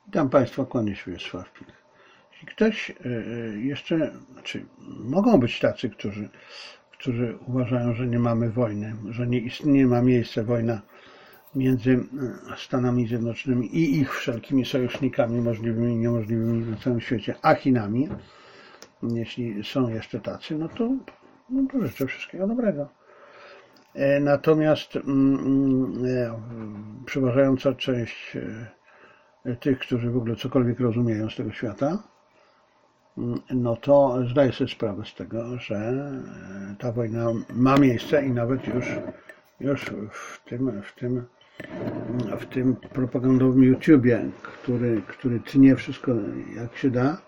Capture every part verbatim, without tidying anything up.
Witam Państwa, kłaniam się Wiesław Pich. Jeśli ktoś jeszcze, znaczy mogą być tacy, którzy, którzy uważają, że nie mamy wojny, że nie istnieje, ma miejsce wojna między Stanami Zjednoczonymi i ich wszelkimi sojusznikami możliwymi i niemożliwymi na całym świecie, a Chinami. Jeśli są jeszcze tacy, no to, no to życzę wszystkiego dobrego. Natomiast mm, przeważająca część tych, którzy w ogóle cokolwiek rozumieją z tego świata, no to zdaję sobie sprawę z tego, że ta wojna ma miejsce i nawet już, już w tym, w tym, w tym propagandowym YouTubie, który, który tnie wszystko jak się da,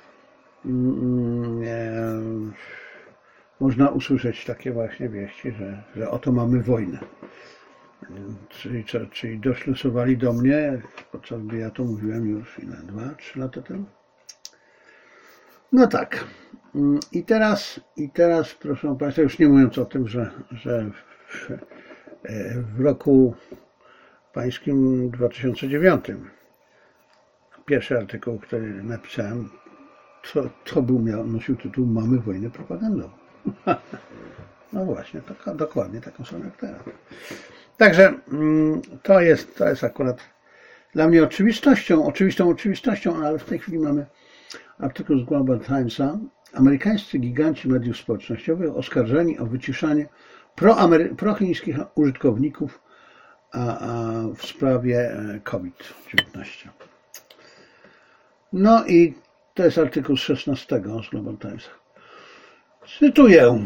można usłyszeć takie właśnie wieści, że, że oto mamy wojnę. Czyli, czyli doszlusowali do mnie, podczas gdy ja to mówiłem już ile, dwa, trzy lata temu. No tak. I teraz, i teraz, proszę Państwa, już nie mówiąc o tym, że, że w, w roku pańskim dwa tysiące dziewiątym pierwszy artykuł, który napisałem, to, to był, miał, nosił tytuł Mamy wojnę propagandową. No właśnie, taka, dokładnie taką samą jak teraz. Także to jest, to jest akurat dla mnie oczywistością, oczywistą oczywistością, ale w tej chwili mamy artykuł z Global Timesa. Amerykańscy giganci mediów społecznościowych oskarżeni o wyciszanie prochińskich użytkowników a, a w sprawie COVID dziewiętnaście. No i to jest artykuł z szesnastego z Global Timesa. Cytuję.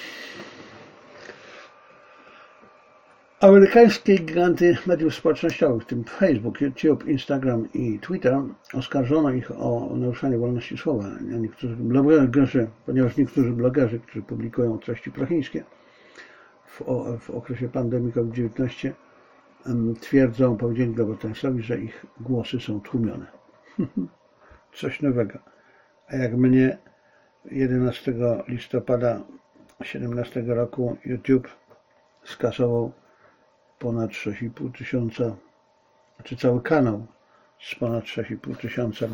Amerykańskie giganty mediów społecznościowych, w tym Facebook, YouTube, Instagram i Twitter, oskarżono ich o naruszanie wolności słowa. Niektórzy blogerzy, ponieważ niektórzy blogerzy, którzy publikują treści prochińskie w, w okresie pandemii COVID dziewiętnaście, twierdzą, powiedzieli Global Timesowi, że ich głosy są tłumione. Coś nowego. A jak mnie jedenastego listopada siedemnastego roku YouTube skasował ponad sześć i pół tysiąca, znaczy cały kanał z ponad sześć i pół tysiąca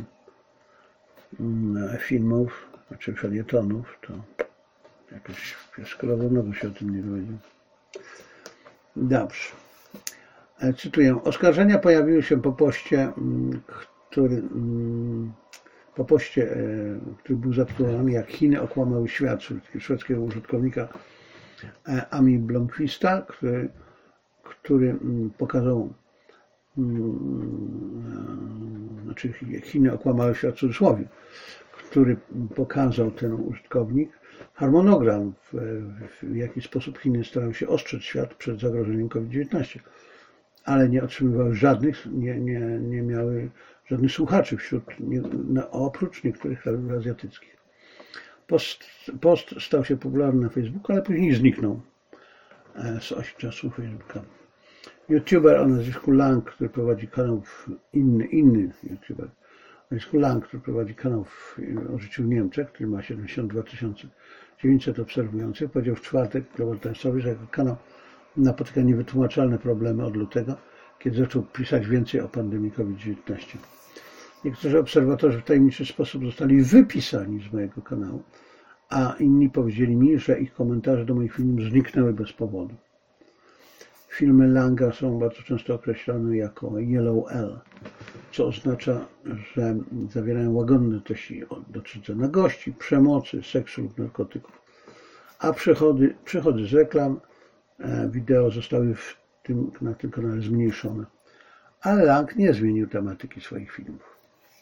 filmów, znaczy felietonów, to jakoś pieskolowo nogą się o tym nie dowiedział. Dobrze. Cytuję. Oskarżenia pojawiły się po poście, który, po poście, który był zatytułowany Jak Chiny okłamały świat, szwedzkiego użytkownika Ami Blomqvista, który który pokazał, znaczy Chiny okłamały świat w cudzysłowie, który pokazał ten użytkownik harmonogram, w, w jaki sposób Chiny starają się ostrzec świat przed zagrożeniem COVID dziewiętnaście, ale nie otrzymywały żadnych, nie, nie, nie miały żadnych słuchaczy wśród, nie, no, oprócz niektórych krajów azjatyckich. Post, post stał się popularny na Facebooku, ale później zniknął z osi czasu Facebooka. YouTuber o nazwisku Lang, który prowadzi kanał, w inny, inny YouTuber o nazwisku Lang, który prowadzi kanał w, o życiu w Niemczech, który ma siedemdziesiąt dwa tysiące dziewięćset obserwujących, powiedział w czwartek Global Timesowi, że jego kanał napotyka niewytłumaczalne problemy od lutego, kiedy zaczął pisać więcej o pandemii COVID dziewiętnaście. Niektórzy obserwatorzy w tajemniczy sposób zostali wypisani z mojego kanału, a inni powiedzieli mi, że ich komentarze do moich filmów zniknęły bez powodu. Filmy Langa są bardzo często określane jako Yellow L, co oznacza, że zawierają łagodne treści dotyczące nagości, przemocy, seksu lub narkotyków. A przychody, przychody z reklam wideo zostały w tym, na tym kanale zmniejszone. Ale Lang nie zmienił tematyki swoich filmów.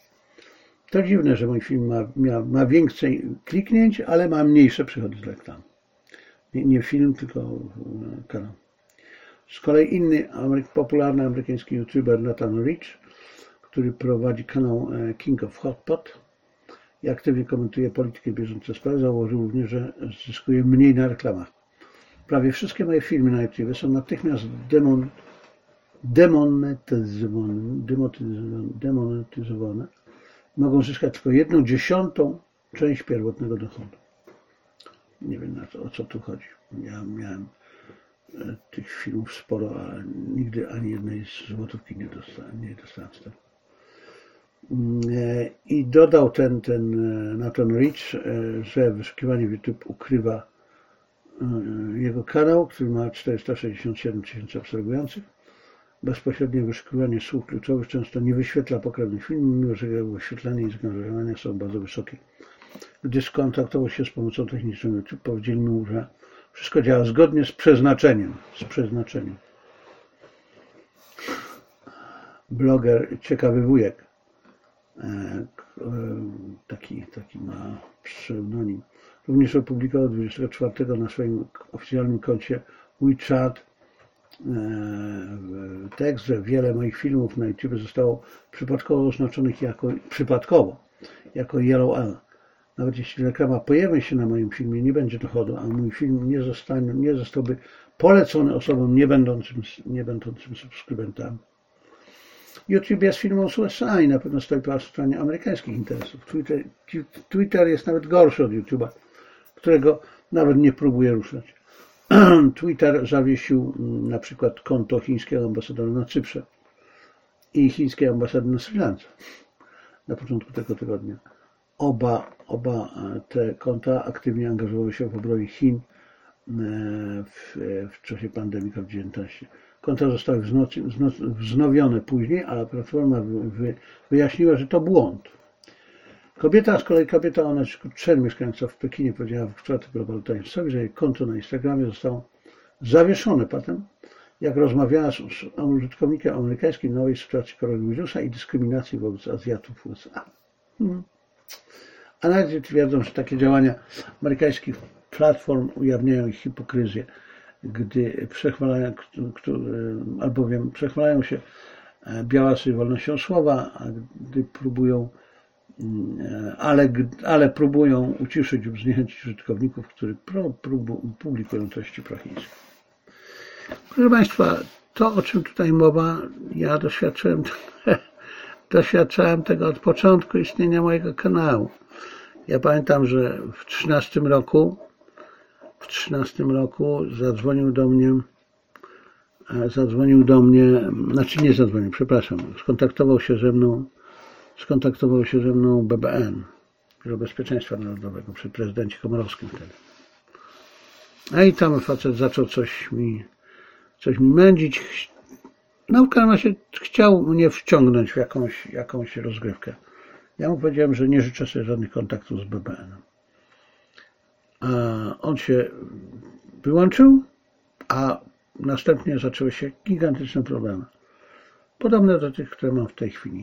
To dziwne, że mój film ma, ma, ma więcej kliknięć, ale ma mniejsze przychody z reklam. Nie, nie film, tylko kanał. Z kolei inny popularny amerykański youtuber Nathan Rich, który prowadzi kanał King of Hot Pot i aktywnie komentuje politykę i bieżące sprawy, założył również, że zyskuje mniej na reklamach. Prawie wszystkie moje filmy na YouTube są natychmiast demon, demonetyzowane, demonetyzowane. Mogą zyskać tylko jedną dziesiątą część pierwotnego dochodu. Nie wiem, na to, o co tu chodzi. Ja miałem tych filmów sporo, ale nigdy ani jednej złotówki nie dostałem, nie dostałem z tego. I dodał ten, ten Nathan Rich, że wyszukiwanie w YouTube ukrywa jego kanał, który ma czterysta sześćdziesiąt siedem tysięcy obserwujących. Bezpośrednie wyszukiwanie słów kluczowych często nie wyświetla pokrewnych filmów, mimo że jego wyświetlenie i zaangażowanie są bardzo wysokie. Gdy skontaktował się z pomocą techniczną YouTube, powiedzieli mu, że wszystko działa zgodnie z przeznaczeniem. Z przeznaczeniem. Bloger Ciekawy Wujek, taki, taki ma pseudonim, również opublikował dwudziestego czwartego na swoim oficjalnym koncie WeChat tekst, że wiele moich filmów na YouTube zostało przypadkowo oznaczonych jako, przypadkowo, jako Yellow L. Nawet jeśli reklama pojawi się na moim filmie, nie będzie dochodu, a mój film nie, zostanie, nie zostałby polecony osobom nie będącym, nie będącym subskrybentami. YouTube jest firmą z U S A i na pewno stoi po stronie amerykańskich interesów. Twitter, Twitter jest nawet gorszy od YouTube'a, którego nawet nie próbuje ruszać. Twitter zawiesił na przykład konto chińskiego ambasadora na Cyprze i chińskiej ambasady na Sri Lance na początku tego tygodnia. Oba, oba te konta aktywnie angażowały się w obronie Chin w, w czasie pandemii COVID dziewiętnaście. Konta zostały wznowione później, ale platforma wyjaśniła, że to błąd. Kobieta, z kolei kobieta o nazwisku Chen, mieszkająca w Pekinie, powiedziała w czwartek Global Timesowi, że jej konto na Instagramie zostało zawieszone potem, jak rozmawiała z użytkownikiem amerykańskim nowej sytuacji koronawirusa i dyskryminacji wobec Azjatów w U S A. Hmm. Analizy twierdzą, że takie działania amerykańskich platform ujawniają ich hipokryzję, gdy przechwalają, albowiem przechwalają się białasy wolnością słowa, a gdy próbują, ale, ale próbują uciszyć lub zniechęcić użytkowników, którzy publikują treści prochińskie. Proszę Państwa, to, o czym tutaj mowa, ja doświadczyłem, doświadczałem tego od początku istnienia mojego kanału. Ja pamiętam, że w trzynastym roku w trzynastym roku zadzwonił do mnie zadzwonił do mnie, znaczy nie zadzwonił, przepraszam, skontaktował się ze mną skontaktował się ze mną B B N, Biuro Bezpieczeństwa Narodowego, przy prezydencie Komorowskim wtedy. A i tam facet zaczął coś mi coś mi mędzić. No w każdym razie chciał mnie wciągnąć w jakąś, jakąś rozgrywkę. Ja mu powiedziałem, że nie życzę sobie żadnych kontaktów z B B N-em. A on się wyłączył, a następnie zaczęły się gigantyczne problemy. Podobne do tych, które mam w tej chwili.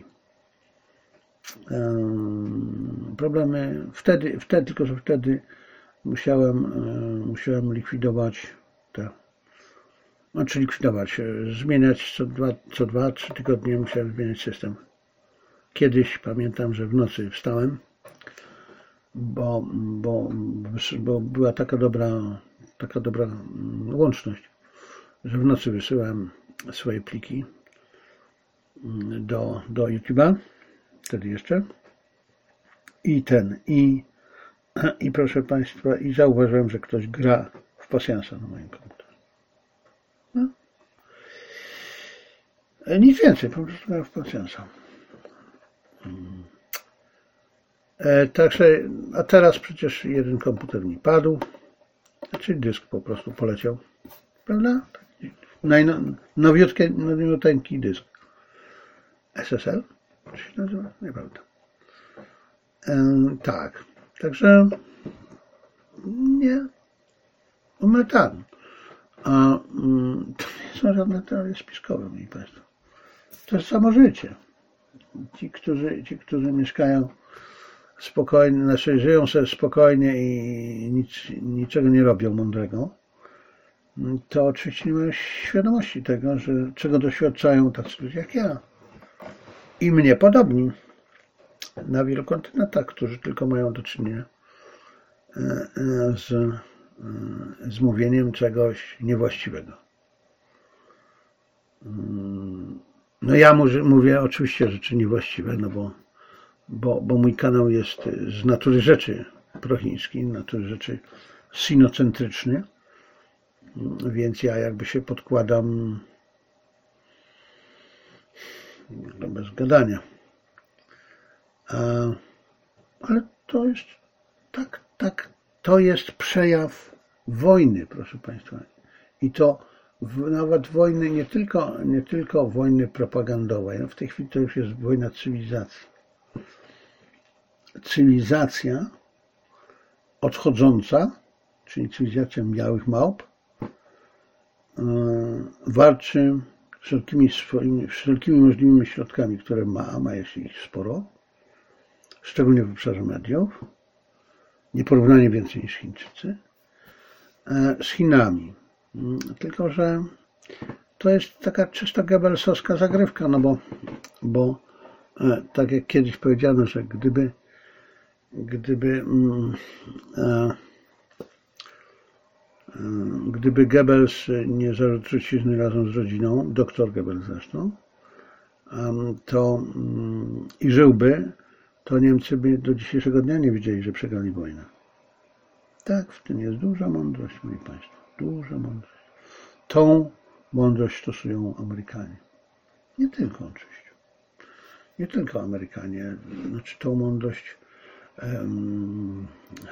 Problemy wtedy, wtedy tylko że wtedy musiałem, musiałem likwidować te, znaczy likwidować, zmieniać co dwa, co dwa, trzy tygodnie musiałem zmieniać system. Kiedyś pamiętam, że w nocy wstałem, bo, bo, bo była taka dobra, taka dobra łączność, że w nocy wysyłałem swoje pliki do, do YouTube'a, wtedy jeszcze, i ten, i, i proszę Państwa, i zauważyłem, że ktoś gra w pasjansa na moim komputerze. No. Nic więcej, po prostu grałem w pasjansa. E, także, a teraz przecież jeden komputer mi padł, czyli dysk po prostu poleciał, prawda? Nowiutki, nowiuteńki dysk. S S L? Czy się nazywa? Nieprawda. E, tak, także nie, umetałem. A mm, to nie są żadne teorie spiskowe, moi Państwo. To jest samo życie. Ci, którzy, ci, którzy mieszkają spokojnie, znaczy żyją sobie spokojnie i nic, niczego nie robią mądrego, to oczywiście nie mają świadomości tego, że czego doświadczają tacy ludzie jak ja. I mnie podobni na wielu kontynentach, którzy tylko mają do czynienia z, z mówieniem czegoś niewłaściwego. No ja mówię oczywiście rzeczy niewłaściwe, no bo, bo, bo mój kanał jest z natury rzeczy prochiński, z natury rzeczy sinocentryczny, więc ja jakby się podkładam no bez gadania. Ale to jest tak, tak, to jest przejaw wojny, proszę Państwa. I to w, nawet wojny, nie tylko, nie tylko wojny propagandowej. No w tej chwili to już jest wojna cywilizacji. Cywilizacja odchodząca, czyli cywilizacja białych małp, yy, walczy wszelkimi, swoimi, wszelkimi możliwymi środkami, które ma, a ma jest ich sporo, szczególnie w obszarze mediów, nieporównanie więcej niż Chińczycy, z Chinami. Tylko że to jest taka czysta Goebbelsowska zagrywka, no bo, bo tak jak kiedyś powiedziano, że gdyby gdyby gdyby Goebbels nie zażył trucizny razem z rodziną, doktor Goebbels zresztą, to i żyłby, to Niemcy by do dzisiejszego dnia nie wiedzieli, że przegrali wojnę. Tak, w tym jest duża mądrość, moi Państwo, duża mądrość. Tą mądrość stosują Amerykanie. Nie tylko oczywiście. Nie tylko Amerykanie. Znaczy tą mądrość um,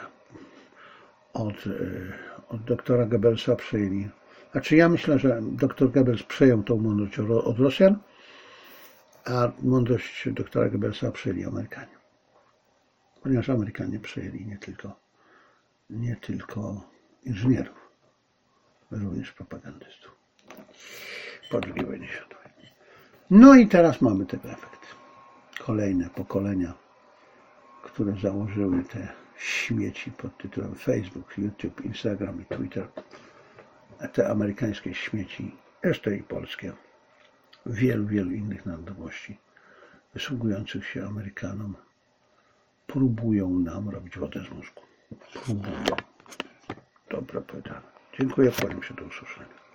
od, od doktora Goebbelsa przejęli. Znaczy ja myślę, że doktor Goebbels przejął tą mądrość od Rosjan, a mądrość doktora Goebbelsa przejęli Amerykanie. Ponieważ Amerykanie przejęli nie tylko, nie tylko inżynierów, ale również propagandystów po drugiej wojnie światowej. No i teraz mamy tego efekt. Kolejne pokolenia, które założyły te śmieci pod tytułem Facebook, YouTube, Instagram i Twitter, te amerykańskie śmieci, jeszcze i polskie, wielu, wielu innych narodowości wysługujących się Amerykanom, próbują nam robić wodę z mózgu. Próbują. Dobra powiedziane. Dziękuję, kłaniam się, do usłyszenia.